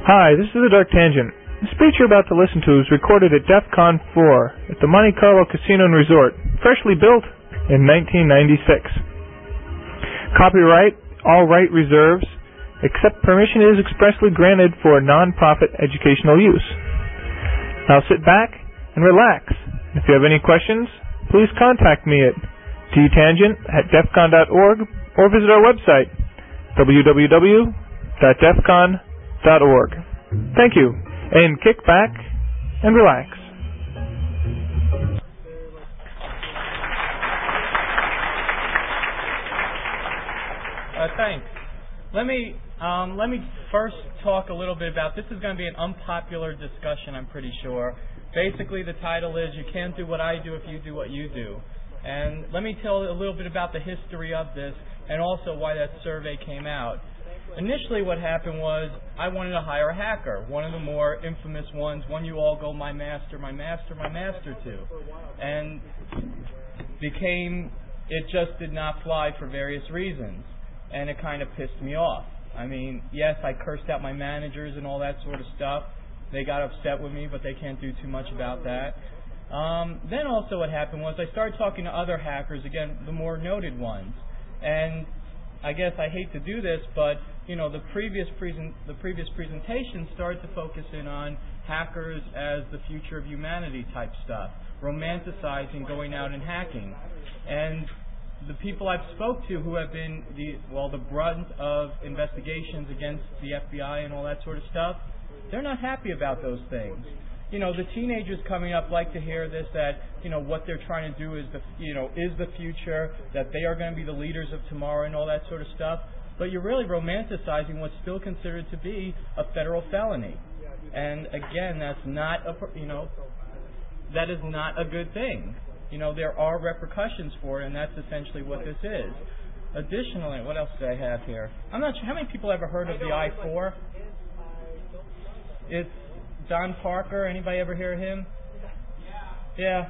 Hi, this is the Dark Tangent. The speech you're about to listen to is recorded at DEF CON 4 at the Monte Carlo Casino and Resort, freshly built in 1996. Copyright, all right reserves, except permission is expressly granted for non-profit educational use. Now sit back and relax. If you have any questions, please contact me at dtangent@defcon.org or visit our website, www.defcon.org. Thank you, and kick back and relax. Thanks. Let me first talk a little bit about, this is going to be an unpopular discussion, I'm pretty sure. Basically, the title is, You Can't Do What I Do If You Do What You Do. And let me tell a little bit about the history of this and also why that survey came out. Initially what happened was I wanted to hire a hacker, one of the more infamous ones, one you all go, my master, my master, my master to. And it just did not fly for various reasons. And it kind of pissed me off. I mean, yes, I cursed out my managers and all that sort of stuff. They got upset with me, but they can't do too much about that. Then also what happened was I started talking to other hackers, again, the more noted ones. And I guess I hate to do this, but the previous presentation started to focus in on hackers as the future of humanity type stuff, romanticizing going out and hacking. And the people I've spoke to who have been the brunt of investigations against the FBI and all that sort of stuff, they're not happy about those things. The teenagers coming up like to hear this, that what they're trying to do is the future, that they are going to be the leaders of tomorrow and all that sort of stuff. But you're really romanticizing what's still considered to be a federal felony. And again, that is not a good thing. There are repercussions for it, and that's essentially what this is. Additionally, what else do I have here? I'm not sure. How many people ever heard of the I-4? It's Don Parker. Anybody ever hear of him? Yeah.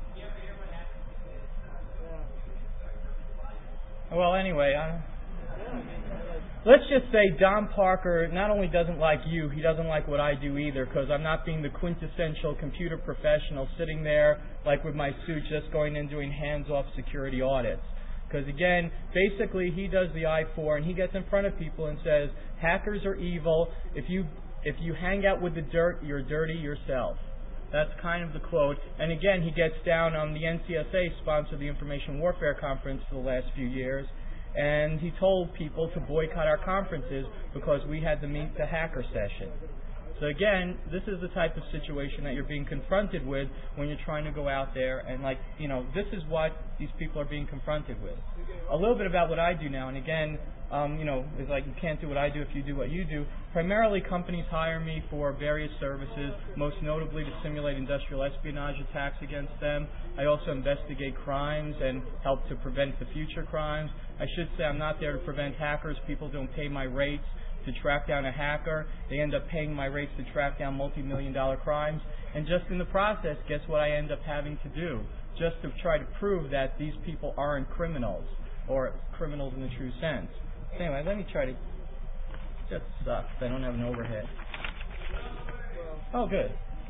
Well, anyway, let's just say Don Parker not only doesn't like you, he doesn't like what I do either, because I'm not being the quintessential computer professional sitting there like with my suit just going in doing hands-off security audits. Because again, basically he does the I-4 and he gets in front of people and says, hackers are evil. If you hang out with the dirt, you're dirty yourself. That's kind of the quote. And again, he gets down on the NCSA sponsored the Information Warfare Conference for the last few years. And he told people to boycott our conferences because we had to meet the hacker session. So again, this is the type of situation that you're being confronted with when you're trying to go out there and this is what these people are being confronted with. A little bit about what I do now, and again, it's like you can't do what I do if you do what you do. Primarily, companies hire me for various services, most notably to simulate industrial espionage attacks against them. I also investigate crimes and help to prevent the future crimes. I should say I'm not there to prevent hackers. People don't pay my rates to track down a hacker. They end up paying my rates to track down multi-million-dollar crimes. And just in the process, guess what I end up having to do? Just to try to prove that these people aren't criminals, or criminals in the true sense. Anyway, let me try to... Just sucks. I don't have an overhead. Oh, good.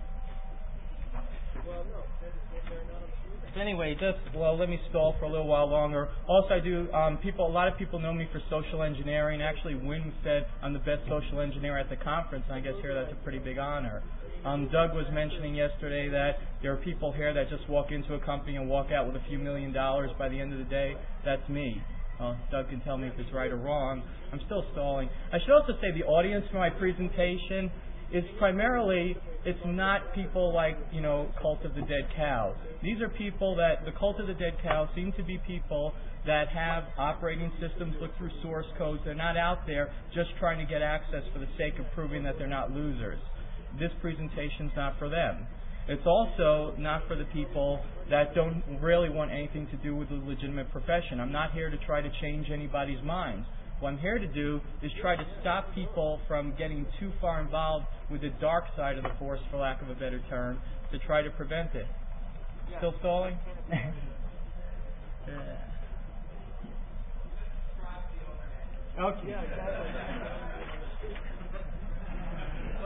Anyway, let me stall for a little while longer. Also, I do, a lot of people know me for social engineering. Actually, Wynn said I'm the best social engineer at the conference, and I guess here that's a pretty big honor. Doug was mentioning yesterday that there are people here that just walk into a company and walk out with a few $1 million by the end of the day. That's me. Doug can tell me if it's right or wrong. I'm still stalling. I should also say the audience for my presentation is primarily, it's not people like, Cult of the Dead Cow. These are people that, the Cult of the Dead Cow seem to be people that have operating systems, look through source codes. They're not out there just trying to get access for the sake of proving that they're not losers. This presentation's not for them. It's also not for the people that don't really want anything to do with the legitimate profession. I'm not here to try to change anybody's minds. What I'm here to do is try to stop people from getting too far involved with the dark side of the force, for lack of a better term, to try to prevent it. Still stalling? Okay.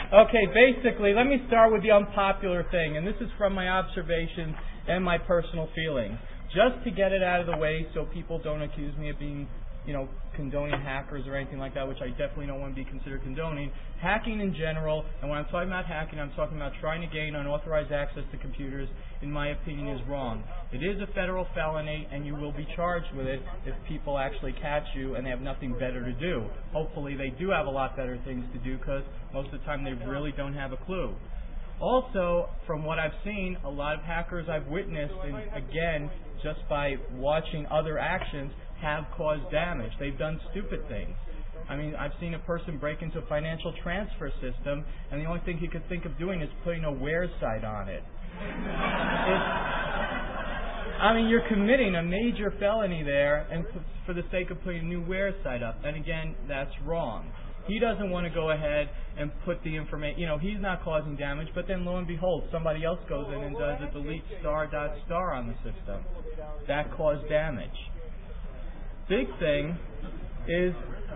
Okay, basically, let me start with the unpopular thing, and this is from my observations and my personal feelings. Just to get it out of the way so people don't accuse me of being, condoning hackers or anything like that, which I definitely don't want to be considered condoning. Hacking in general, and when I'm talking about hacking, I'm talking about trying to gain unauthorized access to computers, in my opinion, is wrong. It is a federal felony, and you will be charged with it if people actually catch you and they have nothing better to do. Hopefully they do have a lot better things to do, because most of the time they really don't have a clue. Also, from what I've seen, a lot of hackers I've witnessed, and again, just by watching other actions, have caused damage. They've done stupid things. I mean, I've seen a person break into a financial transfer system, and the only thing he could think of doing is putting a where site on it. You're committing a major felony there, and for the sake of putting a new where site up. And again, that's wrong. He doesn't want to go ahead and put the information, he's not causing damage, but then lo and behold, somebody else goes in and does a delete star on the system. That caused damage. Big thing is,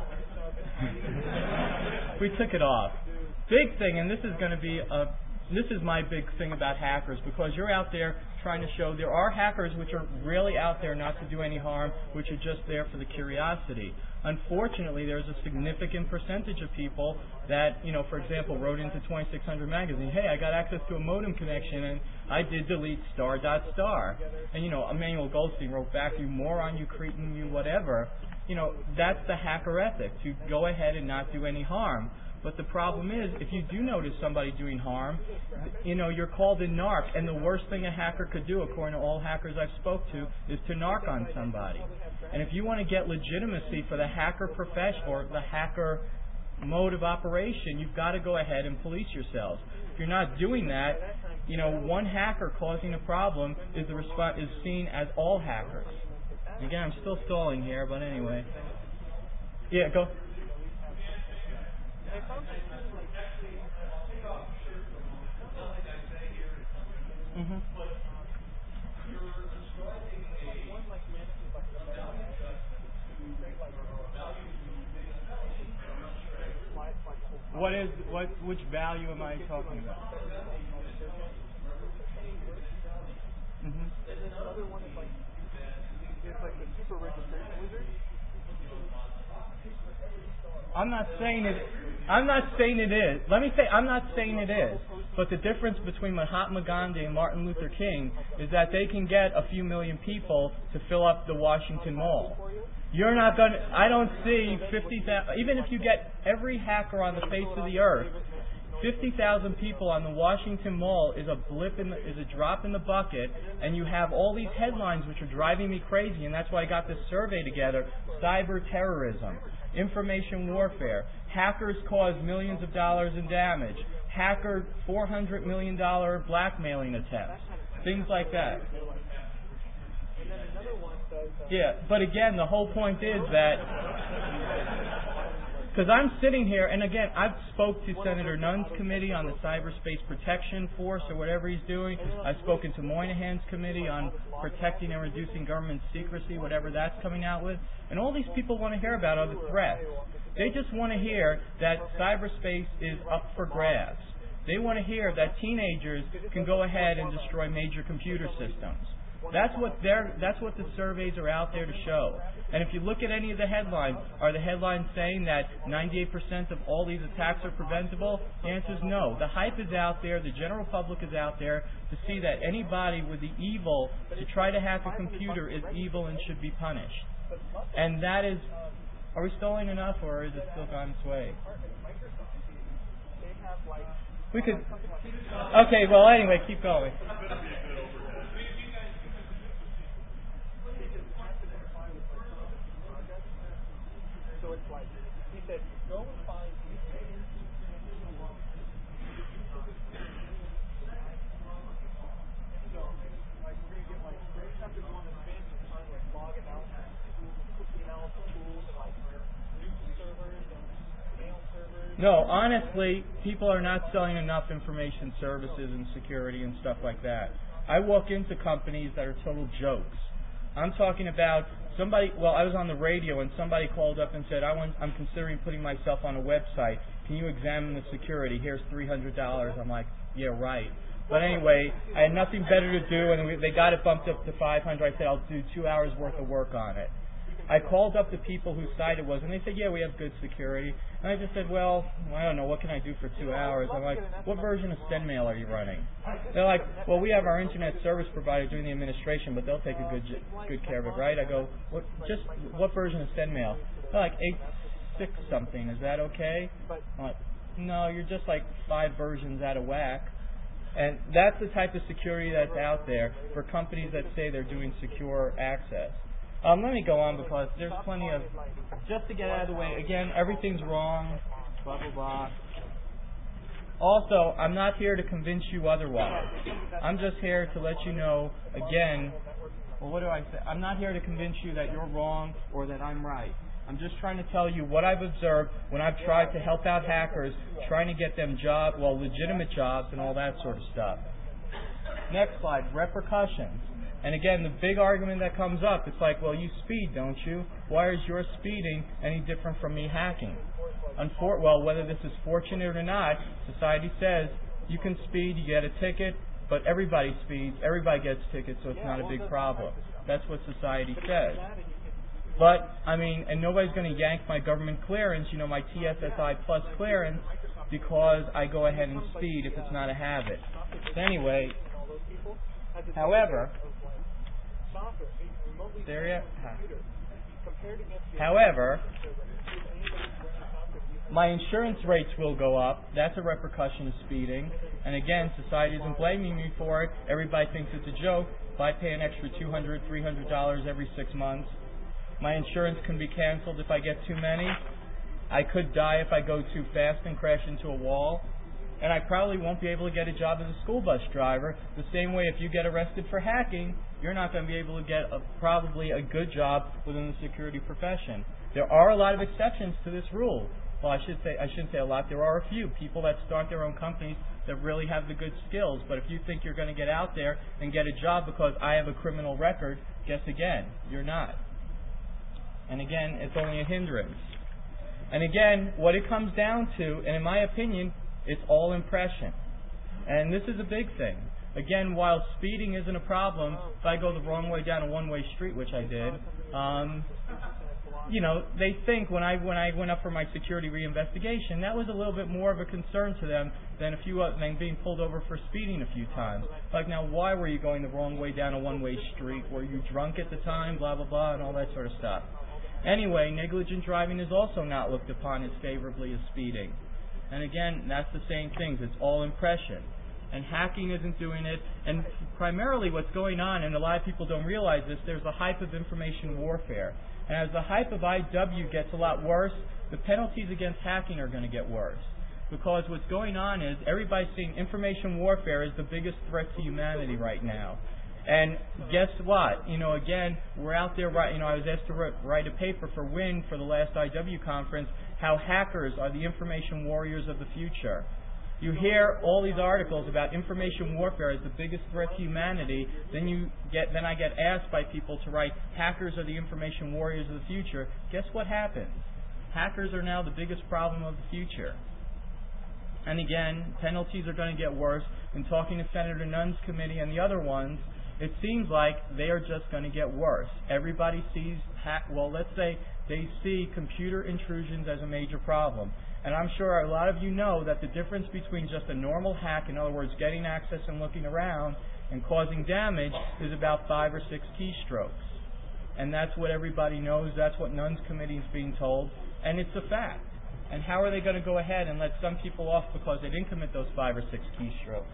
we took it off. Big thing, and this is my big thing about hackers, because you're out there trying to show there are hackers which are really out there not to do any harm, which are just there for the curiosity. Unfortunately, there's a significant percentage of people that, for example, wrote into 2600 magazine, hey, I got access to a modem connection and I did delete star. And, Emmanuel Goldstein wrote back, you moron, you cretin, you whatever. That's the hacker ethic, to go ahead and not do any harm. But the problem is, if you do notice somebody doing harm, you're called a narc, and the worst thing a hacker could do, according to all hackers I've spoke to, is to narc on somebody. And if you want to get legitimacy for the hacker profession or the hacker mode of operation, you've got to go ahead and police yourselves. If you're not doing that, one hacker causing a problem is seen as all hackers. Again, I'm still stalling here, but anyway. Yeah, go. Mm-hmm. Which value am I talking about? Mm-hmm. Another one is like the super registration wizard. I'm not saying it is. Let me say, I'm not saying it is. But the difference between Mahatma Gandhi and Martin Luther King is that they can get a few million people to fill up the Washington Mall. You're not going to, I don't see 50,000, even if you get every hacker on the face of the earth, 50,000 people on the Washington Mall is a drop in the bucket, and you have all these headlines which are driving me crazy, and that's why I got this survey together: cyber terrorism, information warfare, hackers cause millions of dollars in damage, hacker $400 million blackmailing attempts, things like that. Yeah, but again, the whole point is that, because I'm sitting here, and again, I've spoke to Senator Nunn's committee on the Cyberspace Protection Force or whatever he's doing. I've spoken to Moynihan's committee on protecting and reducing government secrecy, whatever that's coming out with. And all these people want to hear about are the threats. They just want to hear that cyberspace is up for grabs. They want to hear that teenagers can go ahead and destroy major computer systems. That's what the surveys are out there to show. And if you look at any of the headlines, are the headlines saying that 98% of all these attacks are preventable? The answer is no. The hype is out there, the general public is out there to see that anybody with the evil to try to hack a computer is evil and should be punished. And that is, are we stalling enough, or is it still on its way? We could, okay, well anyway, keep going. So it's like, he said, go and find No, honestly, people are not selling enough information services and security and stuff like that. I walk into companies that are total jokes. I'm talking about somebody. Well, I was on the radio and somebody called up and said, I'm considering putting myself on a website. Can you examine the security? Here's $300. I'm like, yeah, right. But anyway, I had nothing better to do, and they got it bumped up to $500. I said, I'll do 2 hours worth of work on it. I called up the people whose site it was, and they said, yeah, we have good security. And I just said, well, I don't know, what can I do for 2 hours? I'm like, what version of SendMail are you running? They're like, well, we have our internet service provider doing the administration, but they'll take a good care of it, right? I go, what version of SendMail? They're like 8.6 something. Is that okay? I'm like, no, you're just like 5 versions out of whack. And that's the type of security that's out there for companies that say they're doing secure access. Let me go on because there's plenty of, just to get out of the way, again, everything's wrong, blah, blah, blah. Also, I'm not here to convince you otherwise. I'm just here to let you know, again, well, what do I say? I'm not here to convince you that you're wrong or that I'm right. I'm just trying to tell you what I've observed when I've tried to help out hackers, trying to get them legitimate jobs and all that sort of stuff. Next slide, repercussions. And again, the big argument that comes up, it's like, well, you speed, don't you? Why is your speeding any different from me hacking? Well, whether this is fortunate or not, society says you can speed, you get a ticket, but everybody speeds, everybody gets tickets, so it's not a big problem. That's what society says. But, and nobody's going to yank my government clearance, my TSSI plus clearance, because I go ahead and speed if it's not a habit. So anyway, however, my insurance rates will go up. That's a repercussion of speeding. And again, society isn't blaming me for it. Everybody thinks it's a joke. If I pay an extra $200, $300 every 6 months, my insurance can be canceled if I get too many. I could die if I go too fast and crash into a wall. And I probably won't be able to get a job as a school bus driver. The same way if you get arrested for hacking, you're not going to be able to get probably a good job within the security profession. There are a lot of exceptions to this rule. Well, I shouldn't say a lot. There are a few people that start their own companies that really have the good skills. But if you think you're going to get out there and get a job because I have a criminal record, guess again, you're not. And again, it's only a hindrance. And again, what it comes down to, and in my opinion, it's all impression. And this is a big thing. Again, while speeding isn't a problem, if I go the wrong way down a one-way street, which I did, they think when I went up for my security reinvestigation, that was a little bit more of a concern to them than than being pulled over for speeding a few times. Like, now, why were you going the wrong way down a one-way street? Were you drunk at the time? Blah, blah, blah, and all that sort of stuff. Anyway, negligent driving is also not looked upon as favorably as speeding. And again, that's the same things. It's all impression. And hacking isn't doing it. And primarily what's going on, and a lot of people don't realize this, there's a hype of information warfare. And as the hype of IW gets a lot worse, the penalties against hacking are going to get worse. Because what's going on is everybody's seeing information warfare is the biggest threat to humanity right now. And guess what? Again, we're out there, I was asked to write a paper for WIN for the last IW conference, how hackers are the information warriors of the future. You hear all these articles about information warfare as the biggest threat to humanity, then I get asked by people to write, hackers are the information warriors of the future. Guess what happens? Hackers are now the biggest problem of the future. And again, penalties are going to get worse. In talking to Senator Nunn's committee and the other ones, it seems like they are just going to get worse. Everybody sees let's say they see computer intrusions as a major problem. And I'm sure a lot of you know that the difference between just a normal hack, in other words, getting access and looking around, and causing damage is about 5 or 6 keystrokes. And that's what everybody knows. That's what Nunn's committee is being told. And it's a fact. And how are they going to go ahead and let some people off because they didn't commit those 5 or 6 keystrokes?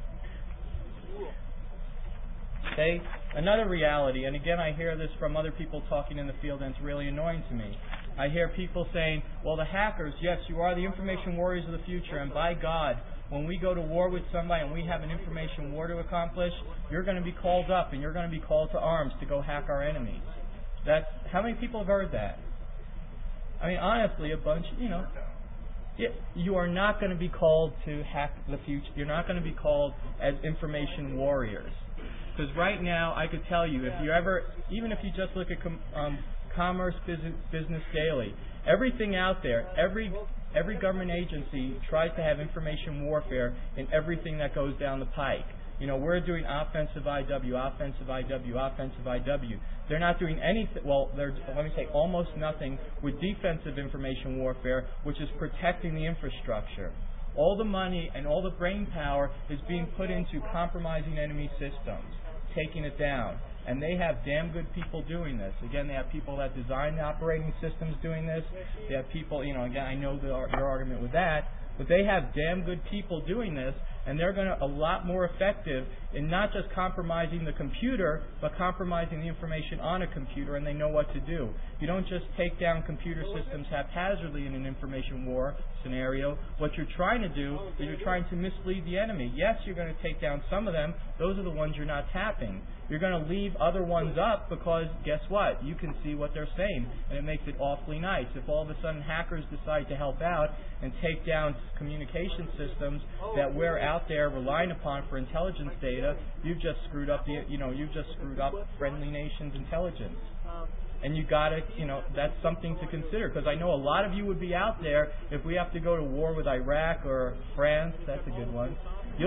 Okay, another reality, and again I hear this from other people talking in the field and it's really annoying to me. I hear people saying, well, the hackers, yes, you are the information warriors of the future, and by God, when we go to war with somebody and we have an information war to accomplish, you're going to be called up and you're going to be called to arms to go hack our enemies. How many people have heard that? Honestly, a bunch, you are not going to be called to hack the future. You're not going to be called as information warriors. Because right now, I could tell you, even if you just look at Commerce Business Daily, everything out there, every government agency tries to have information warfare in everything that goes down the pike. We're doing offensive IW. They're not doing anything. Well, let me say almost nothing with defensive information warfare, which is protecting the infrastructure. All the money and all the brain power is being put into compromising enemy systems, taking it down. And they have damn good people doing this. Again, they have people that design the operating systems doing this. They have people, again, I know your argument with that, but they have damn good people doing this, and they're going to a lot more effective in not just compromising the computer, but compromising the information on a computer, and they know what to do. You don't just take down computer systems haphazardly in an information war scenario. What you're trying to do is you're trying to mislead the enemy. Yes, you're going to take down some of them. Those are the ones you're not tapping. You're going to leave other ones up because, guess what? You can see what they're saying, and it makes it awfully nice. If all of a sudden hackers decide to help out and take down communication systems that we're out there relying upon for intelligence data, you've just screwed up friendly nations' intelligence. And you got to, that's something to consider, because I know a lot of you would be out there if we have to go to war with Iraq or France. That's a good one.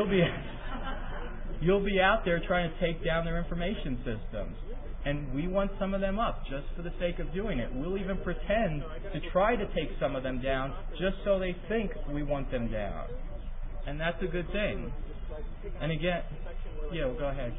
You'll be out there trying to take down their information systems. And we want some of them up just for the sake of doing it. We'll even pretend to try to take some of them down just so they think we want them down. And that's a good thing. And again, go ahead.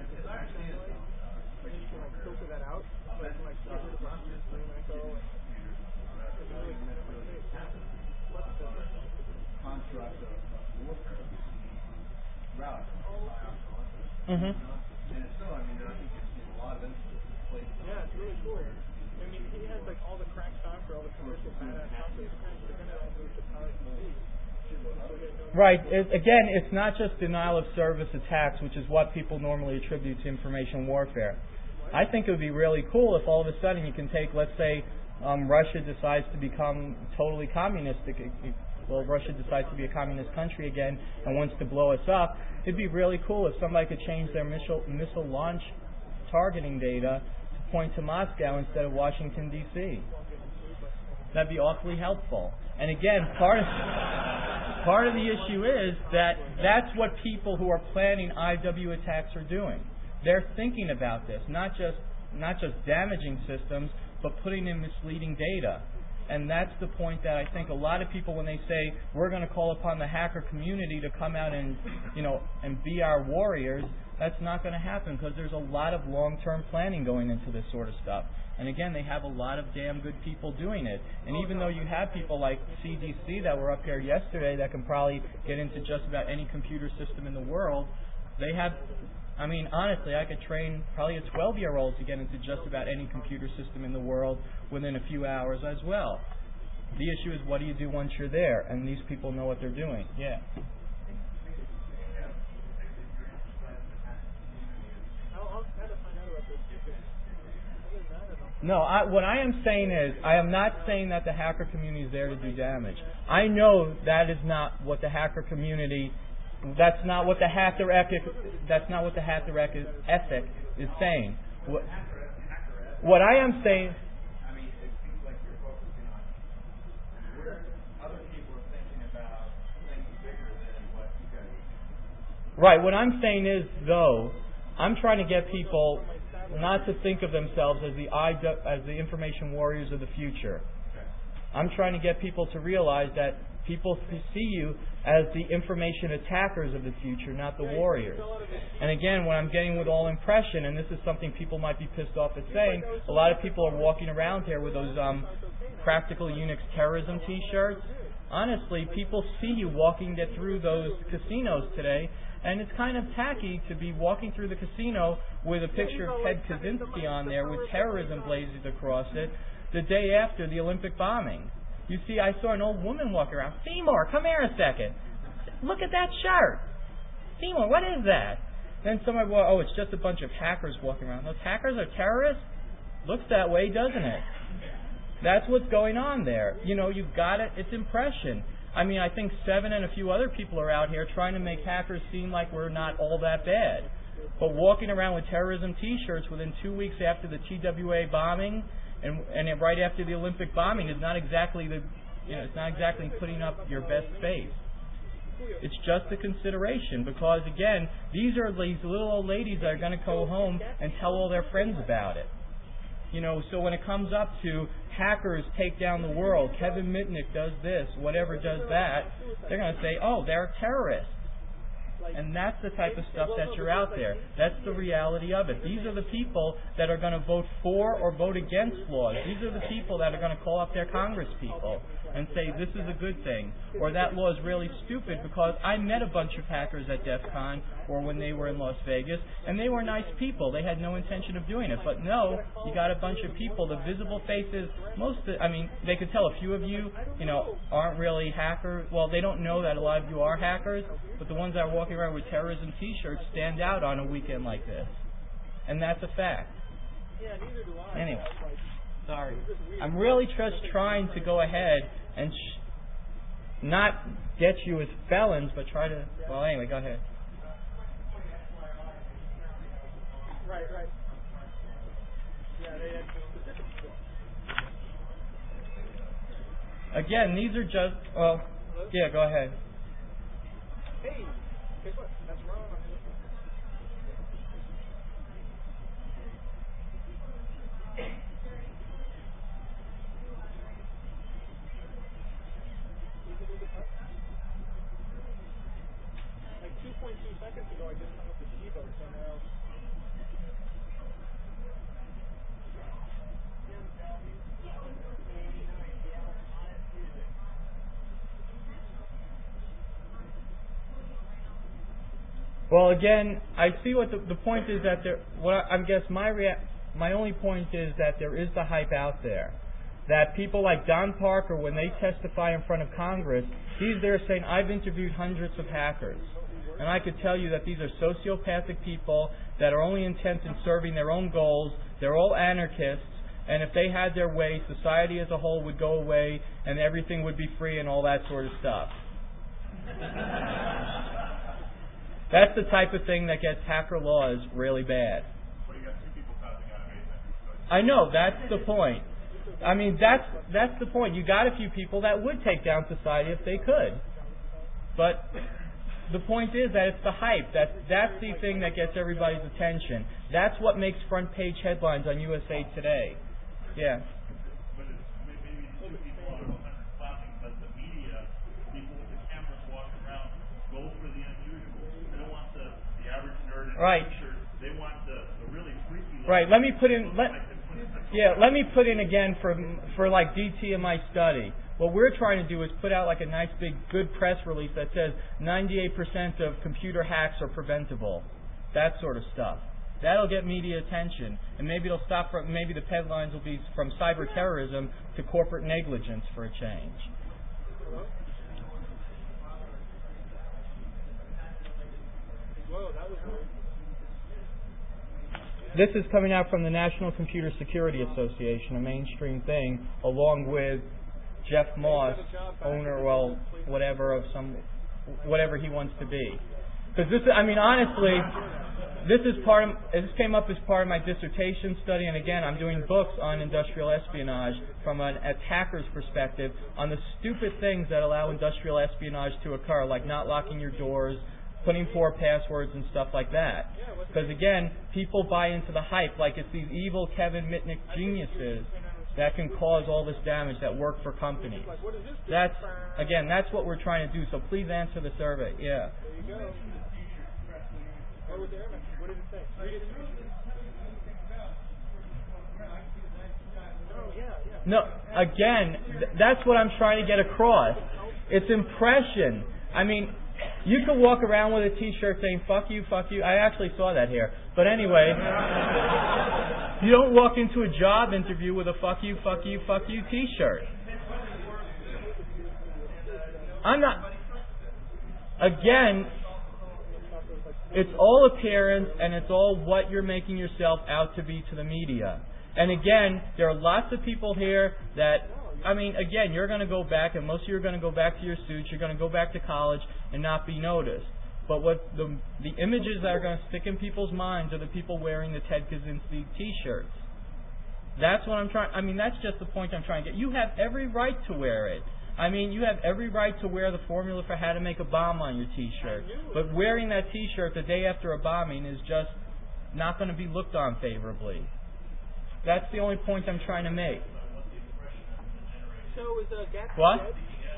Mm-hmm. And it's still, I think it's a lot of instances. Yeah, it's really cool. He has all the cracked software, all the commercial badass software. They're going to move to power from Right. Again, it's not just denial of service attacks, which is what people normally attribute to information warfare. I think it would be really cool if all of a sudden you can take, let's say, Russia decides to become totally communistic. Well, Russia decides to be a communist country again and wants to blow us up. It'd be really cool if somebody could change their missile launch targeting data to point to Moscow instead of Washington, D.C. That'd be awfully helpful. And again, part of the issue is that that's what people who are planning IW attacks are doing. They're thinking about this, not just damaging systems, but putting in misleading data. And that's the point that I think a lot of people, when they say we're going to call upon the hacker community to come out and be our warriors, that's not going to happen, because there's a lot of long-term planning going into this sort of stuff. And again, they have a lot of damn good people doing it. And even though you have people like CDC that were up here yesterday that can probably get into just about any computer system in the world, they have... honestly, I could train probably a 12-year-old to get into just about any computer system in the world within a few hours as well. The issue is, what do you do once you're there? And these people know what they're doing. Yeah. No, what I am saying is, I am not saying that the hacker community is there to do damage. I know that is not what the hacker community... That's not what the hacker ethic is saying. What I am saying... it seems like you're focusing on where other people are thinking about things bigger than what you guys are. Right. What I'm saying is, though, I'm trying to get people not to think of themselves as the information warriors of the future. I'm trying to get people to realize that people see you as the information attackers of the future, not the warriors. And again, what I'm getting with all impression, and this is something people might be pissed off at saying, a lot of people are walking around here with those Practical Unix terrorism T-shirts. Honestly, people see you walking through those casinos today, and it's kind of tacky to be walking through the casino with a picture of Ted Kaczynski on there with terrorism blazoned across it the day after the Olympic bombing. You see, I saw an old woman walk around. Seymour, come here a second. Look at that shirt. Seymour, what is that? Then somebody, it's just a bunch of hackers walking around. Those hackers are terrorists? Looks that way, doesn't it? That's what's going on there. You've got it. It's impression. I think Seven and a few other people are out here trying to make hackers seem like we're not all that bad. But walking around with terrorism T-shirts within 2 weeks after the TWA bombing and right after the Olympic bombing is not exactly it's not exactly putting up your best face. It's just a consideration because, again, these are these little old ladies that are going to go home and tell all their friends about it. So when it comes up to hackers take down the world, Kevin Mitnick does this, whatever does that, they're going to say, oh, they're terrorists. And that's the type of stuff that you're out there. That's the reality of it. These are the people that are going to vote for or vote against laws. These are the people that are going to call up their Congress people and say this is a good thing or that law is really stupid, because I met a bunch of hackers at DEF CON or when they were in Las Vegas, and they were nice people. They had no intention of doing it. But no, you got a bunch of people, the visible faces, they could tell a few of you, aren't really hackers. Well, they don't know that a lot of you are hackers, but the ones that are walking around with terrorism T-shirts stand out on a weekend like this. And that's a fact. Anyway, sorry. I'm really just trying to go ahead and not get you as felons, but try to... Well, anyway, go ahead. Right. Yeah, they had specific... Again, these are just... Well, yeah, go ahead. Hey, guess what? That's wrong. Like 2.2 seconds ago, I just hung up the keyboard, so now... Well, again, I see what the point is that my only point is that there is the hype out there. That people like Don Parker, when they testify in front of Congress, he's there saying, I've interviewed hundreds of hackers. And I could tell you that these are sociopathic people that are only intent in serving their own goals. They're all anarchists. And if they had their way, society as a whole would go away and everything would be free and all that sort of stuff. That's the type of thing that gets hacker laws really bad. Well, you got two people passing out of it. I know, that's the point. That's the point. You got a few people that would take down society if they could. But the point is that it's the hype. That's the thing that gets everybody's attention. That's what makes front page headlines on USA Today. Yeah. But it's maybe two people out of 100 clapping, but the media, people with the cameras walking around, go for the unusual. They don't want the average nerd in a t-shirt. They want the really freaky. Right. Let me put in again for like DT in my study. What we're trying to do is put out like a nice big good press release that says 98% of computer hacks are preventable. That sort of stuff. That'll get media attention, and maybe it'll stop. Maybe the headlines will be from cyber terrorism to corporate negligence for a change. This is coming out from the National Computer Security Association, a mainstream thing, along with Jeff Moss, owner, whatever he wants to be. Because honestly, this came up as part of my dissertation study, and again, I'm doing books on industrial espionage from an attacker's perspective on the stupid things that allow industrial espionage to occur, like not locking your doors, putting poor passwords and stuff like that. Because again, people buy into the hype like it's these evil Kevin Mitnick geniuses that can cause all this damage that work for companies. That's what we're trying to do. So please answer the survey. Yeah. What did it say? No, again, that's what I'm trying to get across. It's impression. You could walk around with a T-shirt saying, fuck you, fuck you. I actually saw that here. But anyway, you don't walk into a job interview with a fuck you, fuck you, fuck you T-shirt. Again, it's all appearance and it's all what you're making yourself out to be to the media. And again, there are lots of people here that, you're going to go back, and most of you are going to go back to your suits, you're going to go back to college and not be noticed. But what the images that are going to stick in people's minds are the people wearing the Ted Kaczynski T-shirts. That's what I'm trying. I mean, that's just the point I'm trying to get. You have every right to wear it. I mean, you have every right to wear the formula for how to make a bomb on your T-shirt. But wearing that T-shirt the day after a bombing is just not going to be looked on favorably. That's the only point I'm trying to make. So is Gatsby what? Dead?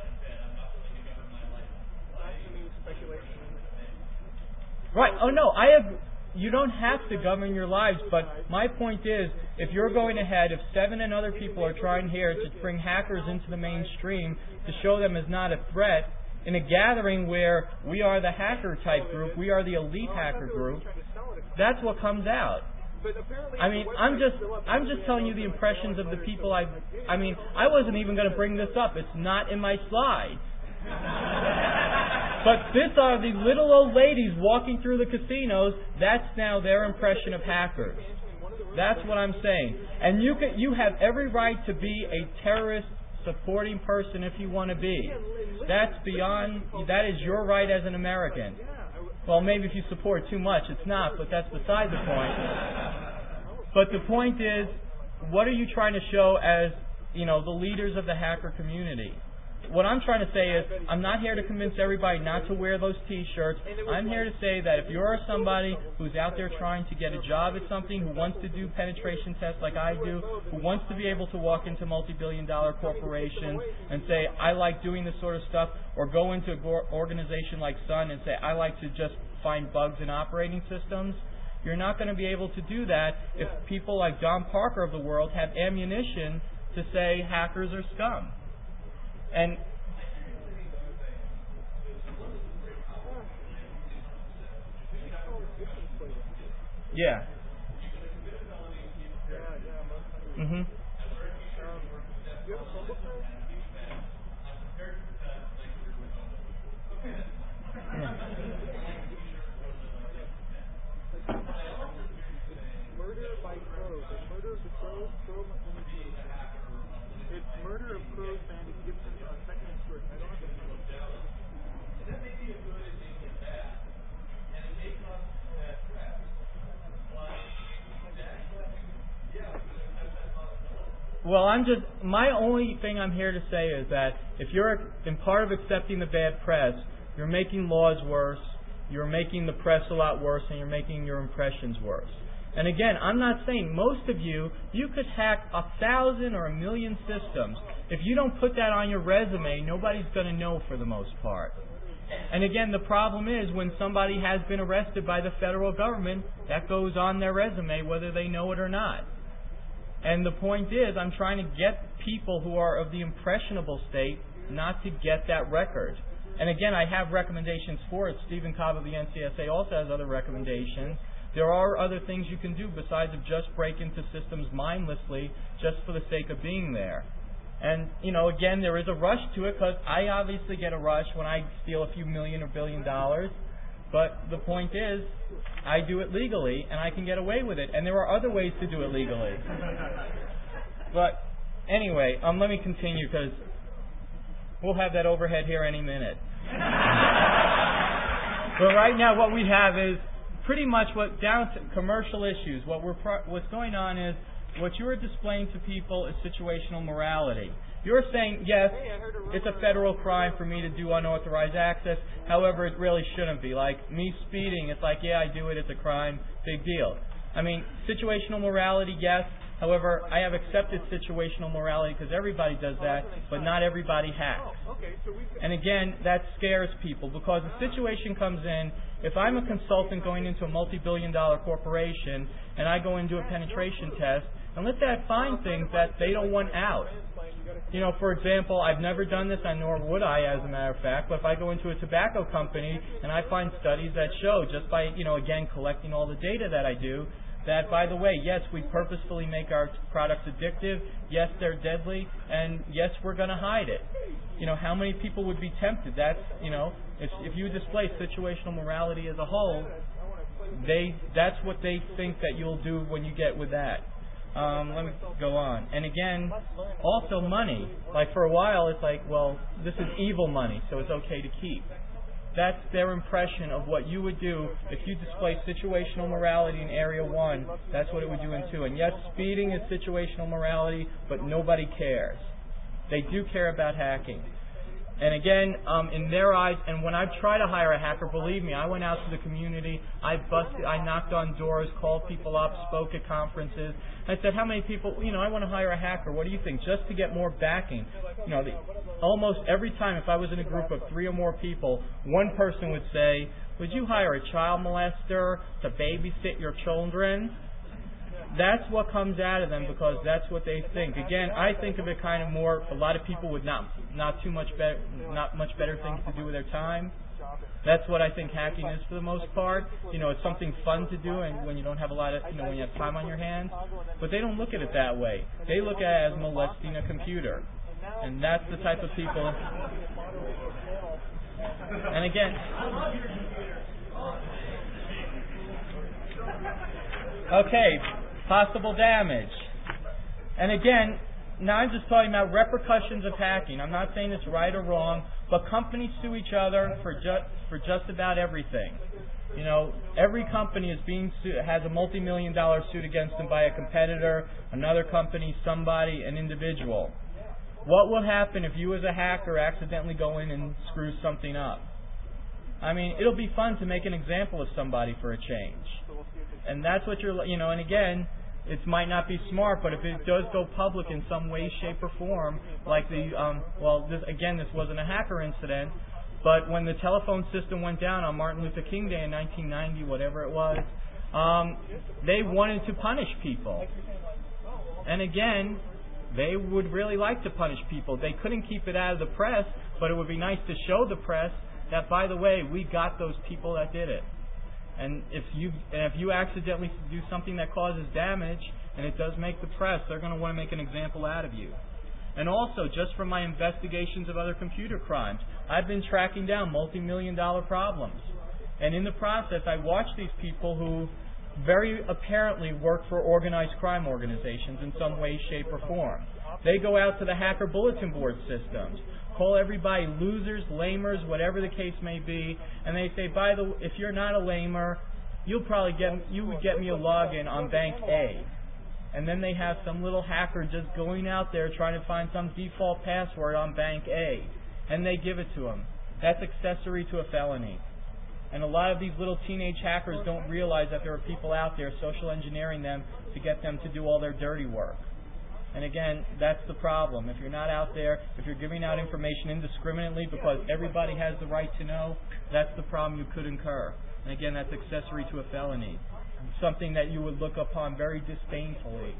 Speculation. Right. Oh no, you don't have to govern your lives, but my point is, if you're going ahead, if 7 and other people are trying here to bring hackers into the mainstream to show them as not a threat, in a gathering where we are the hacker type group, we are the elite hacker group, that's what comes out. I mean, I'm just telling you the impressions of the people I mean, I wasn't even going to bring this up. It's not in my slide. But these are the little old ladies walking through the casinos. That's now their impression of hackers. That's what I'm saying. And you have every right to be a terrorist supporting person if you want to be. That is your right as an American. Well, maybe if you support too much, it's not, but that's beside the point. But the point is, what are you trying to show as, the leaders of the hacker community? What I'm trying to say is, I'm not here to convince everybody not to wear those T-shirts. I'm here to say that if you're somebody who's out there trying to get a job at something, who wants to do penetration tests like I do, who wants to be able to walk into multi-billion-dollar corporations and say, I like doing this sort of stuff, or go into an organization like Sun and say, I like to just find bugs in operating systems, you're not going to be able to do that if people like Don Parker of the world have ammunition to say hackers are scum. And yeah. Mhm. Murder by crows. Murder of the crows. It's murder of crows band in Gibson, second and short. I don't have the Well, my only thing I'm here to say is that if you're in part of accepting the bad press, you're making laws worse, you're making the press a lot worse, and you're making your impressions worse. And again, I'm not saying most of you could hack 1,000 or 1,000,000 systems. If you don't put that on your resume, nobody's going to know for the most part. And again, the problem is when somebody has been arrested by the federal government, that goes on their resume whether they know it or not. And the point is, I'm trying to get people who are of the impressionable state not to get that record. And again, I have recommendations for it. Stephen Cobb of the NCSA also has other recommendations. There are other things you can do besides of just break into systems mindlessly just for the sake of being there. And, again, there is a rush to it because I obviously get a rush when I steal a few million or $1 billion. But the point is, I do it legally and I can get away with it. And there are other ways to do it legally. But anyway, let me continue because we'll have that overhead here any minute. But right now what we have is pretty much down to commercial issues. What's going on is what you are displaying to people is situational morality. You're saying, yes, it's a federal crime for me to do unauthorized access. However, it really shouldn't be. Like me speeding, it's like, yeah, I do it, it's a crime, big deal. I mean, situational morality, yes. However, I have accepted situational morality because everybody does that, but not everybody hacks. And again, that scares people because the situation comes in, if I'm a consultant going into a multi-billion-dollar corporation and I go and do a penetration test, and let that find things that they don't want out. For example, I've never done this, nor would I, as a matter of fact, but if I go into a tobacco company and I find studies that show, just by, again, collecting all the data that I do, that, by the way, yes, we purposefully make our products addictive, yes, they're deadly, and yes, we're going to hide it. How many people would be tempted? That's, if you display situational morality as a whole, that's what they think that you'll do when you get with that. Let me go on. And again, also money. Like for a while, it's like, well, this is evil money, so it's okay to keep. That's their impression of what you would do if you display situational morality in Area 1. That's what it would do in 2. And yes, speeding is situational morality, but nobody cares. They do care about hacking. And again, in their eyes, and when I try to hire a hacker, believe me, I went out to the community, I knocked on doors, called people up, spoke at conferences. I said, how many people, I want to hire a hacker. What do you think? Just to get more backing. Almost every time, if I was in a group of 3 or more people, one person would say, would you hire a child molester to babysit your children? That's what comes out of them because that's what they think. Again, I think of it kind of more, a lot of people with not much better things to do with their time. That's what I think hacking is for the most part. It's something fun to do and when you don't have a lot of, when you have time on your hands. But they don't look at it that way. They look at it as molesting a computer. And that's the type of people. And again, okay. Possible damage. And again, now I'm just talking about repercussions of hacking. I'm not saying it's right or wrong, but companies sue each other for just about everything. Every company is being sued, has a multi-million-dollar suit against them by a competitor, another company, somebody, an individual. What will happen if you as a hacker accidentally go in and screw something up? I mean, it'll be fun to make an example of somebody for a change. And that's what and again, it might not be smart, but if it does go public in some way, shape, or form, like this wasn't a hacker incident, but when the telephone system went down on Martin Luther King Day in 1990, whatever it was, they wanted to punish people. And again, they would really like to punish people. They couldn't keep it out of the press, but it would be nice to show the press that, by the way, we got those people that did it. And if you accidentally do something that causes damage and it does make the press, they're going to want to make an example out of you. And also, just from my investigations of other computer crimes, I've been tracking down multi-million-dollar problems. And in the process, I watch these people who very apparently work for organized crime organizations in some way, shape, or form. They go out to the hacker bulletin board systems, call everybody losers, lamers, whatever the case may be, and they say, if you're not a lamer, you would get me a login on Bank A. And then they have some little hacker just going out there trying to find some default password on Bank A, and they give it to them. That's accessory to a felony. And a lot of these little teenage hackers don't realize that there are people out there social engineering them to get them to do all their dirty work. And again, that's the problem. If you're not out there, if you're giving out information indiscriminately because everybody has the right to know, that's the problem you could incur. And again, that's accessory to a felony. Something that you would look upon very disdainfully.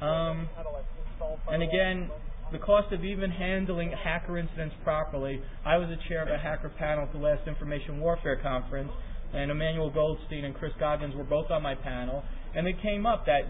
And again, the cost of even handling hacker incidents properly. I was the chair of a hacker panel at the last Information Warfare Conference, and Emmanuel Goldstein and Chris Goggins were both on my panel, and it came up that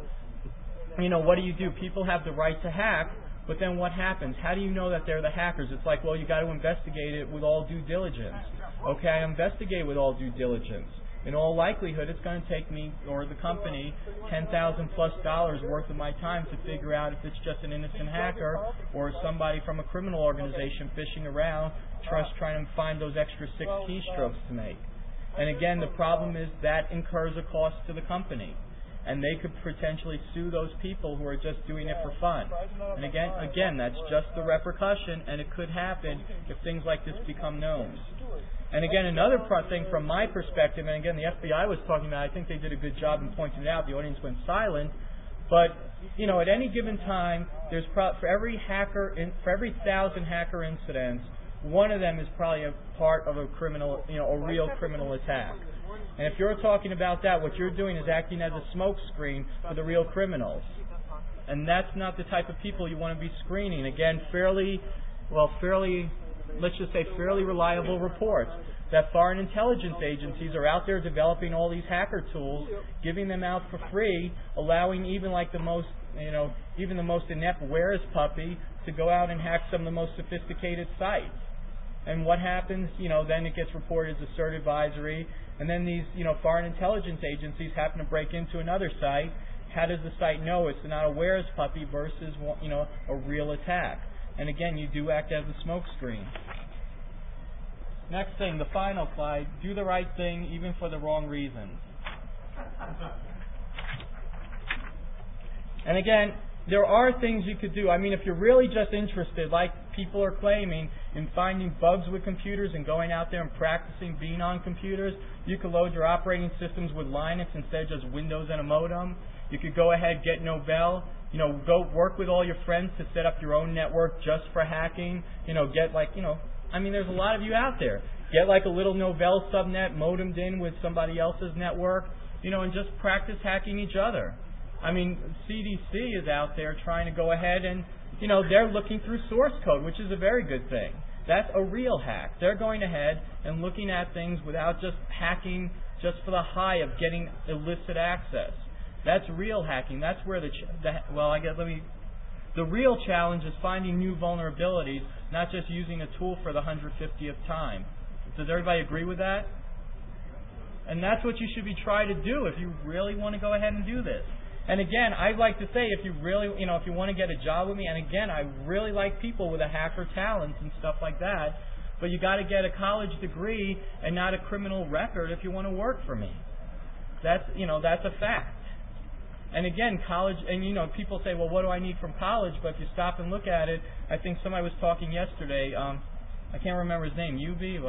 what do you do? People have the right to hack, but then what happens? How do you know that they're the hackers? It's like, well, you got to investigate it with all due diligence. Okay, I investigate with all due diligence. In all likelihood, it's going to take me or the company $10,000+ worth of my time to figure out if it's just an innocent hacker or somebody from a criminal organization fishing around, trying to find those extra 6 keystrokes to make. And again, the problem is that incurs a cost to the company. And they could potentially sue those people who are just doing it for fun. And again, that's just the repercussion, and it could happen if things like this become known. And again, another thing from my perspective, and again, the FBI was talking about, I think they did a good job in pointing it out. The audience went silent. But, at any given time, there's for every 1,000 hacker incidents, one of them is probably a part of a criminal, a real criminal attack. And if you're talking about that, what you're doing is acting as a smokescreen for the real criminals. And that's not the type of people you want to be screening. Again, fairly reliable reports that foreign intelligence agencies are out there developing all these hacker tools, giving them out for free, allowing even the most inept Where's puppy to go out and hack some of the most sophisticated sites. And what happens? Then it gets reported as a CERT advisory, and then these, foreign intelligence agencies happen to break into another site. How does the site know it's not a Where's puppy versus, a real attack? And again, you do act as a smokescreen. Next thing, the final slide. Do the right thing, even for the wrong reasons. And again, there are things you could do. I mean, if you're really just interested, like people are claiming, in finding bugs with computers and going out there and practicing being on computers, you could load your operating systems with Linux instead of just Windows and a modem. You could go ahead, get Novell, go work with all your friends to set up your own network just for hacking. Get there's a lot of you out there. Get like a little Novell subnet modemed in with somebody else's network, and just practice hacking each other. I mean, CDC is out there trying to go ahead and, they're looking through source code, which is a very good thing. That's a real hack. They're going ahead and looking at things without just hacking just for the high of getting illicit access. That's real hacking. That's where the real challenge is finding new vulnerabilities, not just using a tool for the 150th time. Does everybody agree with that? And that's what you should be trying to do if you really want to go ahead and do this. And again, I'd like to say if you really, if you want to get a job with me, and again, I really like people with a hacker talent and stuff like that, but you got to get a college degree and not a criminal record if you want to work for me. That's a fact. And again, college, and people say, well, what do I need from college? But if you stop and look at it, I think somebody was talking yesterday, I can't remember his name,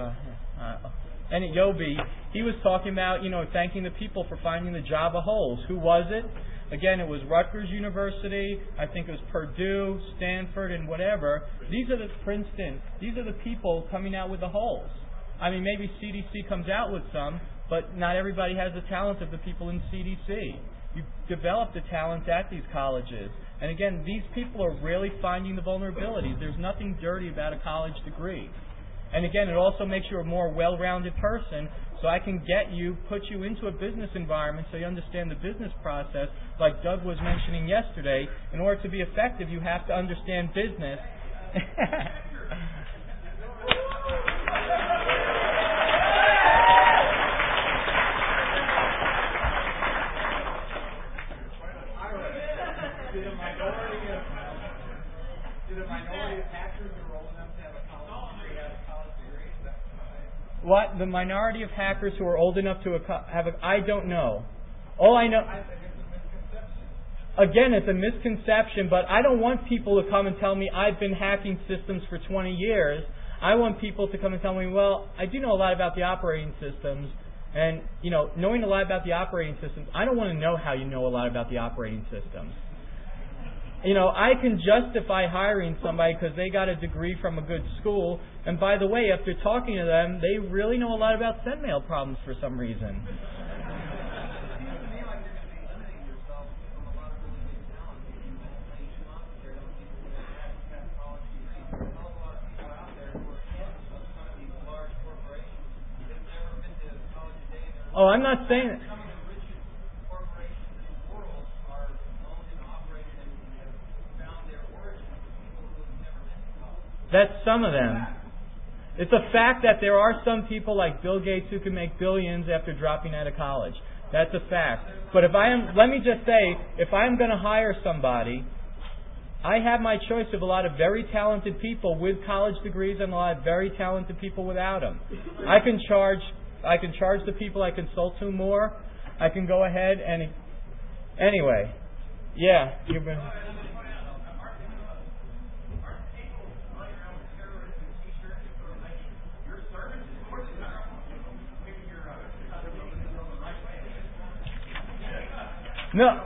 Yobi, he was talking about, thanking the people for finding the Java holes. Who was it? Again, it was Rutgers University, I think it was Purdue, Stanford, and whatever. These are the Princeton. These are the people coming out with the holes. I mean, maybe CDC comes out with some, but not everybody has the talent of the people in CDC. You develop the talent at these colleges. And again, these people are really finding the vulnerabilities. There's nothing dirty about a college degree. And again, it also makes you a more well-rounded person, so I can put you into a business environment so you understand the business process. Like Doug was mentioning yesterday, in order to be effective, you have to understand business. What? The minority of hackers who are old enough to I don't know. All I know... Again, it's a misconception, but I don't want people to come and tell me I've been hacking systems for 20 years. I want people to come and tell me, well, I do know a lot about the operating systems, and, knowing a lot about the operating systems, I don't want to know how you know a lot about the operating systems. I can justify hiring somebody because they got a degree from a good school, and by the way, after talking to them, they really know a lot about SendMail problems for some reason. Oh, I'm not saying that. That's some of them. It's a fact that there are some people like Bill Gates who can make billions after dropping out of college. That's a fact. But let me just say, if I'm going to hire somebody, I have my choice of a lot of very talented people with college degrees and a lot of very talented people without them. I can charge the people I consult to more. I can go ahead and... Anyway. Yeah. You've been... No.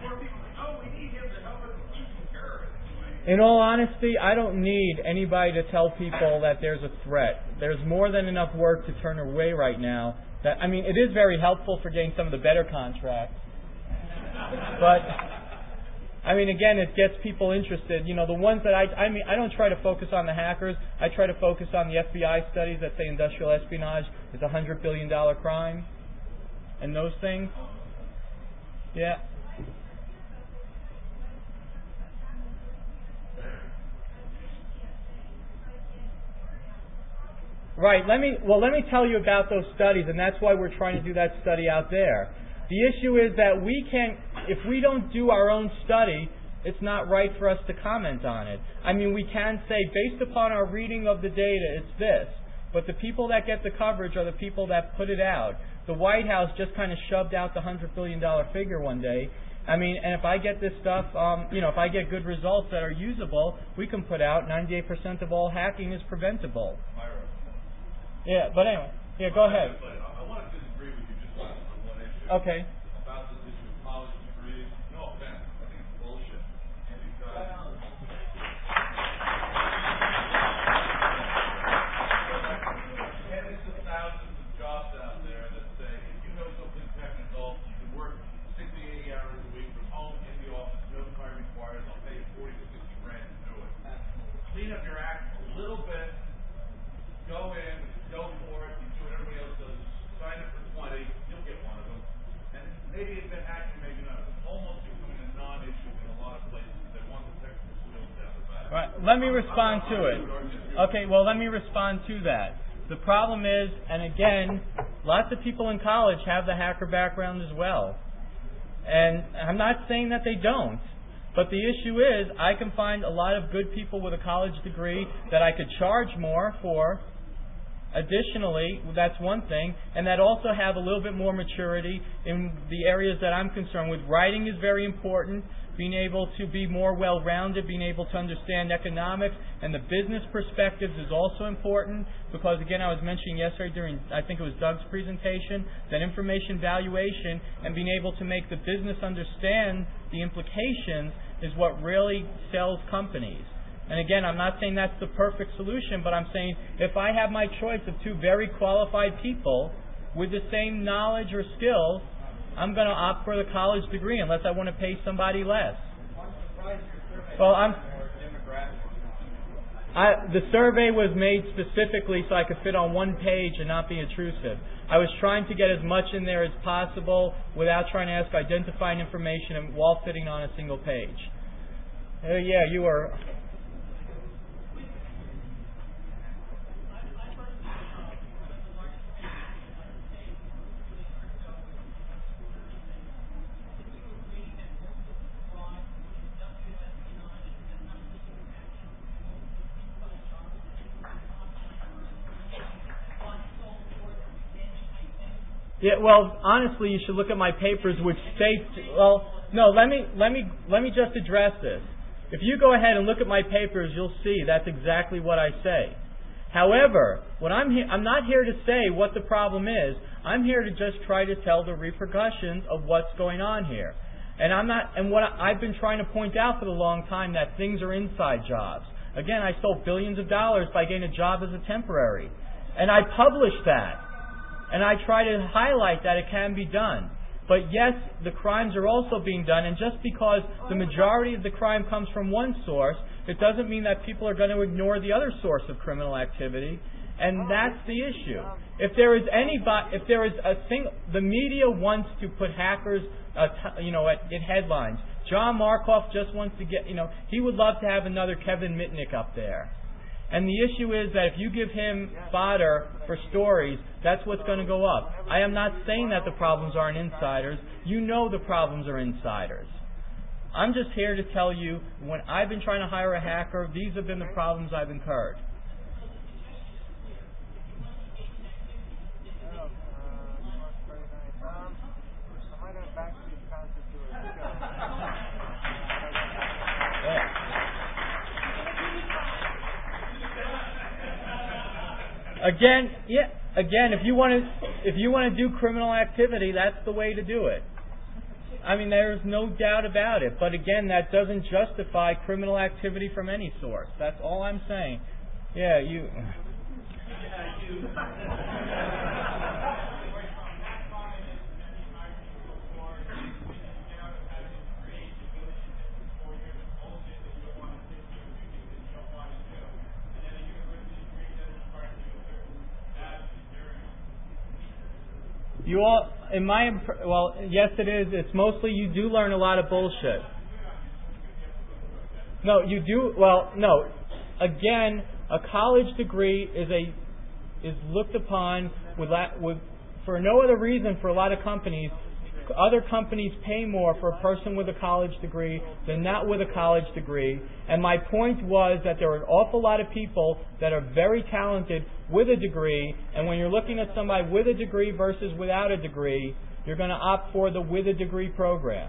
In all honesty, I don't need anybody to tell people that there's a threat. There's more than enough work to turn away right now. It is very helpful for getting some of the better contracts. But, again, it gets people interested. The ones that I don't try to focus on the hackers. I try to focus on the FBI studies that say industrial espionage is a $100 billion crime. And those things. Yeah. Right. Let me tell you about those studies, and that's why we're trying to do that study out there. The issue is that if we don't do our own study, it's not right for us to comment on it. We can say, based upon our reading of the data, it's this. But the people that get the coverage are the people that put it out. The White House just kind of shoved out the $100 billion figure one day. I mean, and if I get this stuff, if I get good results that are usable, we can put out 98% of all hacking is preventable. Yeah, but anyway. Yeah, go ahead. I want to disagree with you just on one issue. Okay. About this issue of college degrees. No offense. I think it's bullshit. And because tens of thousands of jobs out there that say if you know something technical, you can work 60, 80 hours a week from home in the office, no time required. I'll pay you 40 to 60 grand to do it. Clean up your act a little bit. Go in, go for it. You do what everybody else does. Sign up for 20. You'll get one of them. And maybe it's been hacking, maybe not. It's almost becoming a non-issue in a lot of places. They want the technical skills down the back. Right. Let me respond to it. Okay, well, let me respond to that. The problem is, and again, lots of people in college have the hacker background as well. And I'm not saying that they don't. But the issue is, I can find a lot of good people with a college degree that I could charge more for. Additionally, that's one thing, and that also have a little bit more maturity in the areas that I'm concerned with. Writing is very important. Being able to be more well-rounded, being able to understand economics and the business perspectives is also important because, again, I was mentioning yesterday during, I think it was Doug's presentation, that information valuation and being able to make the business understand the implications is what really sells companies. And again, I'm not saying that's the perfect solution, but I'm saying if I have my choice of two very qualified people with the same knowledge or skills, I'm going to opt for the college degree unless I want to pay somebody less. Well, the survey was made specifically so I could fit on one page and not be intrusive. I was trying to get as much in there as possible without trying to ask identifying information and while fitting on a single page. Yeah, you were... Yeah, well, honestly, you should look at my papers, which state. Well, no, let me just address this. If you go ahead and look at my papers, you'll see that's exactly what I say. However, I'm not here to say what the problem is. I'm here to just try to tell the repercussions of what's going on here. And what I've been trying to point out for a long time that things are inside jobs. Again, I stole billions of dollars by getting a job as a temporary, and I published that. And I try to highlight that it can be done. But yes, the crimes are also being done, and just because the majority of the crime comes from one source, it doesn't mean that people are going to ignore the other source of criminal activity, and that's the issue. If there is the media wants to put hackers, in headlines. John Markoff just wants to get, he would love to have another Kevin Mitnick up there. And the issue is that if you give him fodder for stories, that's what's going to go up. I am not saying that the problems aren't insiders. You know the problems are insiders. I'm just here to tell you, when I've been trying to hire a hacker, these have been the problems I've incurred. Again, if you want to do criminal activity, that's the way to do it. I mean, there's no doubt about it. But again, that doesn't justify criminal activity from any source. That's all I'm saying. Yeah, you. You all, yes it is. It's mostly you do learn a lot of bullshit. No, you do, no. Again, a college degree is looked upon for no other reason for a lot of companies other companies pay more for a person with a college degree than not with a college degree. And my point was that there are an awful lot of people that are very talented with a degree, and when you're looking at somebody with a degree versus without a degree, you're going to opt for the with a degree program.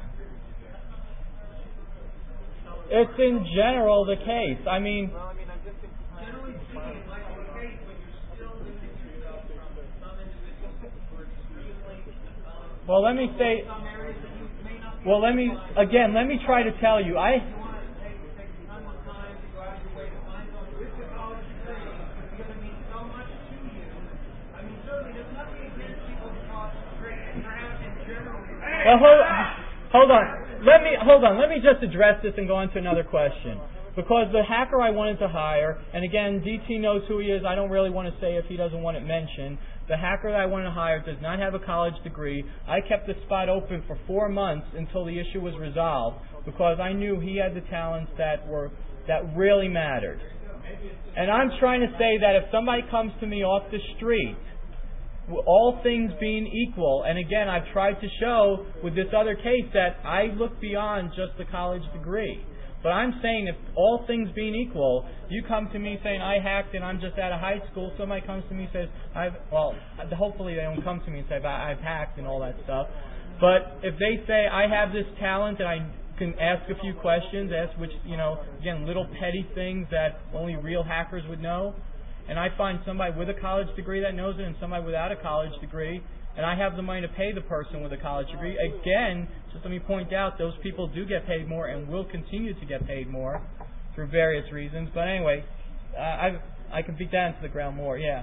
It's in general the case. I mean, generally speaking, it might be the case, but you're still limiting yourself from some individuals who are extremely well, let me say. some areas that you may not. Well, let me try to tell you. You want to take tons of time to go out of your way to find someone with a college degree. It's going to mean so much to you. I mean, certainly there's nothing against people with college degrees. Perhaps in general. Well, hold on. Let me just address this and go on to another question. Because the hacker I wanted to hire, and again, DT knows who he is. I don't really want to say if he doesn't want it mentioned. The hacker that I wanted to hire does not have a college degree. I kept the spot open for 4 months until the issue was resolved because I knew he had the talents that really mattered. And I'm trying to say that if somebody comes to me off the street, all things being equal, and again, I've tried to show with this other case that I look beyond just the college degree. But I'm saying if all things being equal, you come to me saying I hacked and I'm just out of high school, somebody comes to me and says, hopefully they don't come to me and say I've hacked and all that stuff. But if they say I have this talent and I can ask a few questions, again, little petty things that only real hackers would know, and I find somebody with a college degree that knows it and somebody without a college degree, and I have the money to pay the person with a college degree, again, just let me point out, those people do get paid more and will continue to get paid more through various reasons. But anyway, I can beat that into the ground more, yeah.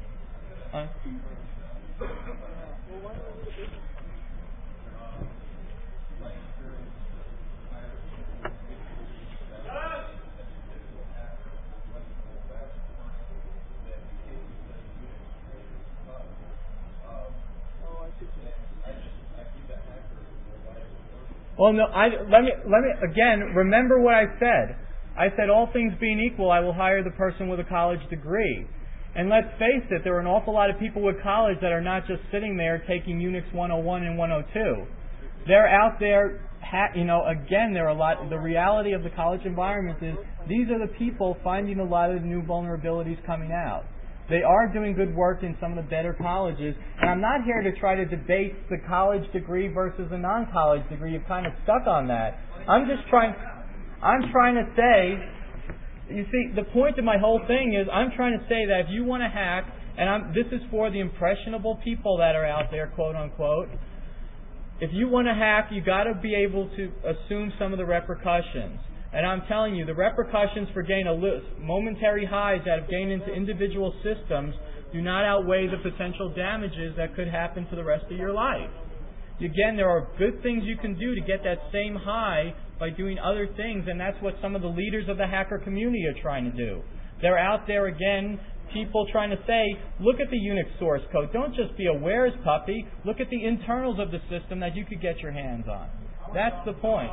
Well, no. Let me again remember what I said. I said all things being equal, I will hire the person with a college degree. And let's face it, there are an awful lot of people with college that are not just sitting there taking Unix 101 and 102. They're out there. Again, there are a lot. The reality of the college environment is these are the people finding a lot of the new vulnerabilities coming out. They are doing good work in some of the better colleges. And I'm not here to try to debate the college degree versus a non-college degree. You're kind of stuck on that. I'm trying to say, you see, the point of my whole thing is I'm trying to say that if you want to hack, and this is for the impressionable people that are out there, quote unquote, if you want to hack, you got to be able to assume some of the repercussions. And I'm telling you, the repercussions for getting momentary highs out of getting into individual systems do not outweigh the potential damages that could happen for the rest of your life. Again, there are good things you can do to get that same high by doing other things, and that's what some of the leaders of the hacker community are trying to do. They're out there, again, people trying to say, look at the Unix source code. Don't just be a where's puppy. Look at the internals of the system that you could get your hands on. That's the point.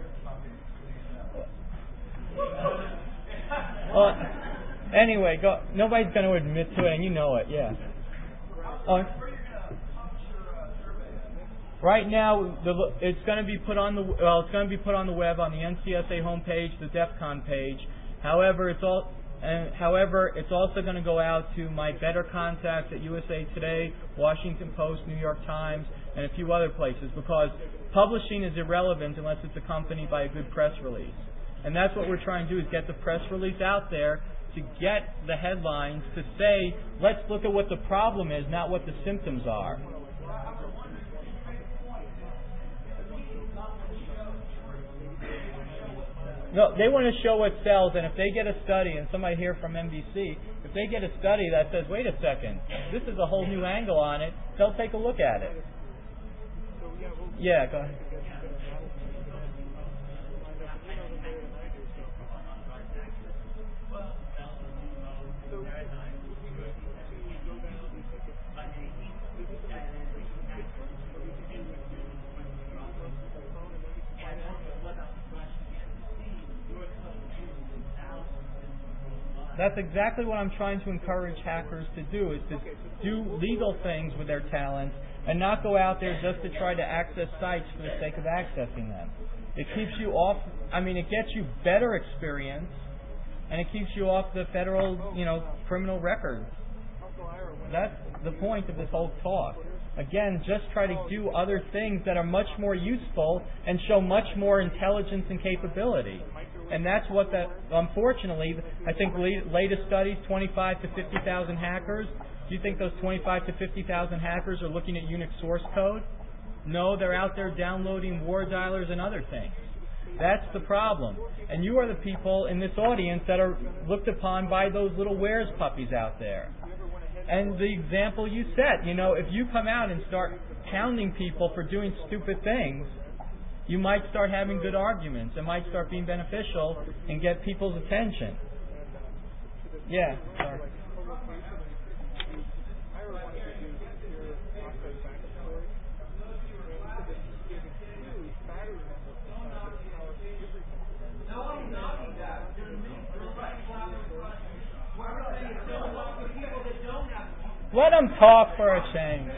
Well, anyway, nobody's going to admit to it, and you know it. Yeah. Right now, it's going to be put on the web on the NCSA homepage, the DEF CON page. However, it's also going to go out to my better contacts at USA Today, Washington Post, New York Times, and a few other places, because publishing is irrelevant unless it's accompanied by a good press release. And that's what we're trying to do, is get the press release out there to get the headlines to say, let's look at what the problem is, not what the symptoms are. No, they want to show what sells, and if they get a study, and somebody here from NBC, if they get a study that says, wait a second, this is a whole new angle on it, they'll take a look at it. Yeah, go ahead. That's exactly what I'm trying to encourage hackers to do, is to do legal things with their talents and not go out there just to try to access sites for the sake of accessing them. It keeps you off, it gets you better experience, and it keeps you off the federal, criminal records. That's the point of this whole talk. Again, just try to do other things that are much more useful and show much more intelligence and capability. And that's what unfortunately, I think latest studies, 25 to 50,000 hackers. Do you think those 25 to 50,000 hackers are looking at Unix source code? No, they're out there downloading war dialers and other things. That's the problem. And you are the people in this audience that are looked upon by those little wares puppies out there. And the example you set, if you come out and start pounding people for doing stupid things, you might start having good arguments. It might start being beneficial and get people's attention. Yeah, sorry. Let them talk for a change.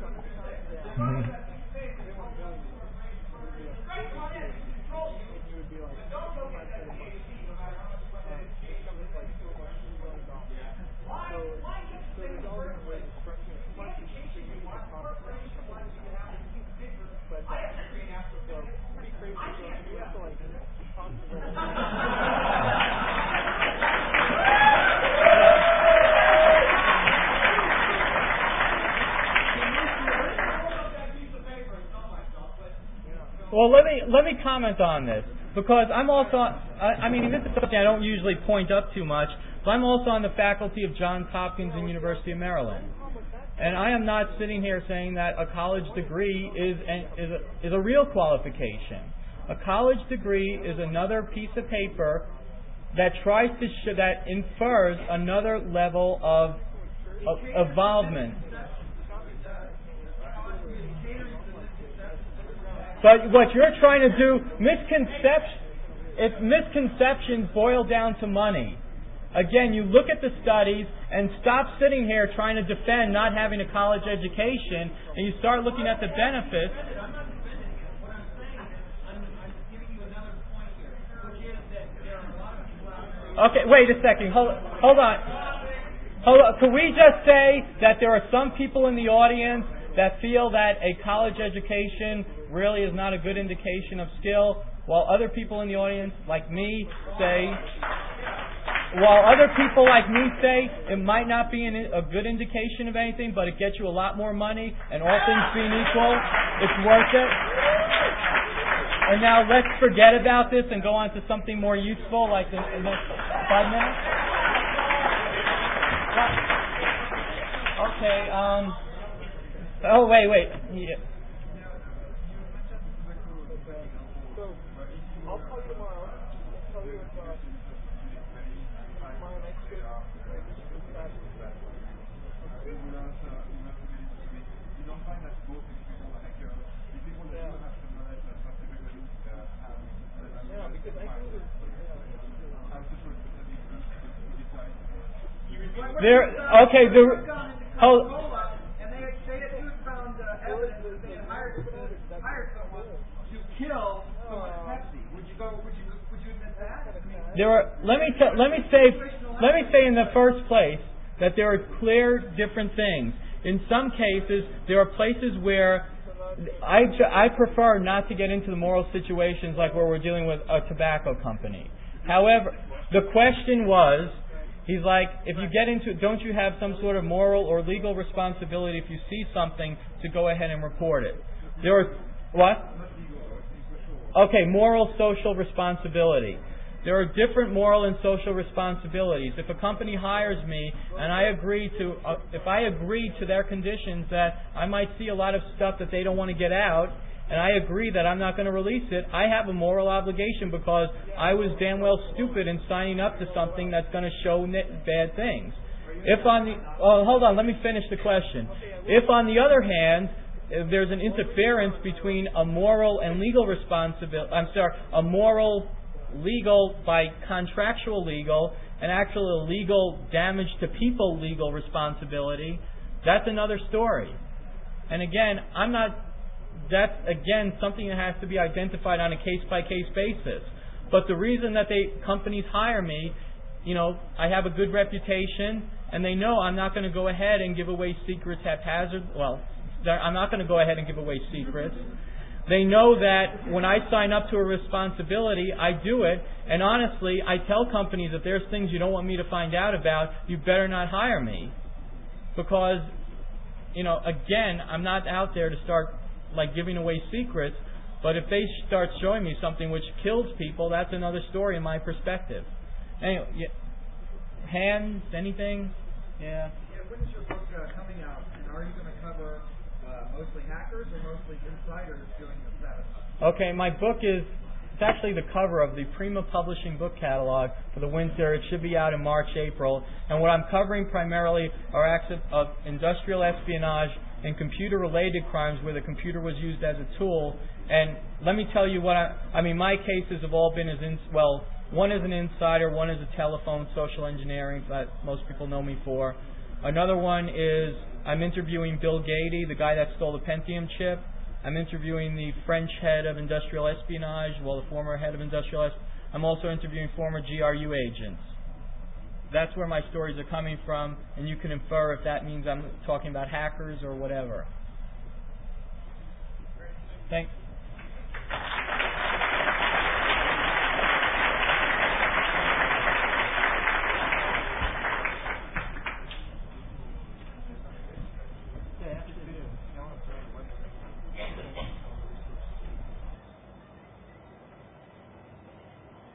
Well, let me comment on this, because I'm also, this is something I don't usually point up too much, but I'm also on the faculty of Johns Hopkins and University of Maryland. And I am not sitting here saying that a college degree is a real qualification. A college degree is another piece of paper that tries to that infers another level of involvement. But what you're trying to do, misconceptions boil down to money. Again, you look at the studies and stop sitting here trying to defend not having a college education, and you start looking at the benefits. Okay, wait a second. Hold on. Can we just say that there are some people in the audience that feel that a college education really is not a good indication of skill, while other people in the audience, like me, say it might not be a good indication of anything, but it gets you a lot more money, and all things being equal, it's worth it? And now let's forget about this and go on to something more useful, like the next slide now. Okay, oh, wait. Yeah. I'll call you tomorrow. I'll tell you if tomorrow next week. You don't find that most people like the people that have to manage that certificate have because I think and they had found evidence that they had hired someone to kill someone at Pepsi. Would you admit that? Let me say in the first place that there are clear different things. In some cases, there are places where I prefer not to get into the moral situations like where we're dealing with a tobacco company. However, the question was, he's like, if you get into it, don't you have some sort of moral or legal responsibility if you see something to go ahead and report it? There are, what? Okay, moral, social responsibility. There are different moral and social responsibilities. If a company hires me and if I agree to their conditions that I might see a lot of stuff that they don't want to get out, and I agree that I'm not going to release it, I have a moral obligation because I was damn well stupid in signing up to something that's going to show bad things. Hold on, let me finish the question. If on the other hand, if there's an interference between a moral and legal responsibility, a moral legal by contractual legal and actual illegal damage to people legal responsibility, that's another story. And again, that's again something that has to be identified on a case-by-case basis. But the reason that companies hire me, I have a good reputation, and they know I'm not going to go ahead and give away secrets haphazard. Well, I'm not going to go ahead and give away secrets. They know that when I sign up to a responsibility, I do it. And honestly, I tell companies if there's things you don't want me to find out about, you better not hire me. Because, again, I'm not out there to start giving away secrets. But if they start showing me something which kills people, that's another story in my perspective. Anyway, hands, anything? Yeah. When is your book coming out? And are you going to cover mostly hackers or mostly insiders doing the theft? Okay, my book it's actually the cover of the Prima Publishing book catalog for the winter. It should be out in March, April. And what I'm covering primarily are acts of industrial espionage and computer-related crimes where the computer was used as a tool. And let me tell you my cases have all been one is an insider, one is a telephone social engineering that most people know me for. Another one is I'm interviewing Bill Gates, the guy that stole the Pentium chip. I'm interviewing the French head of industrial espionage, the former head of industrial espionage. I'm also interviewing former GRU agents. That's where my stories are coming from, and you can infer if that means I'm talking about hackers or whatever. Thanks.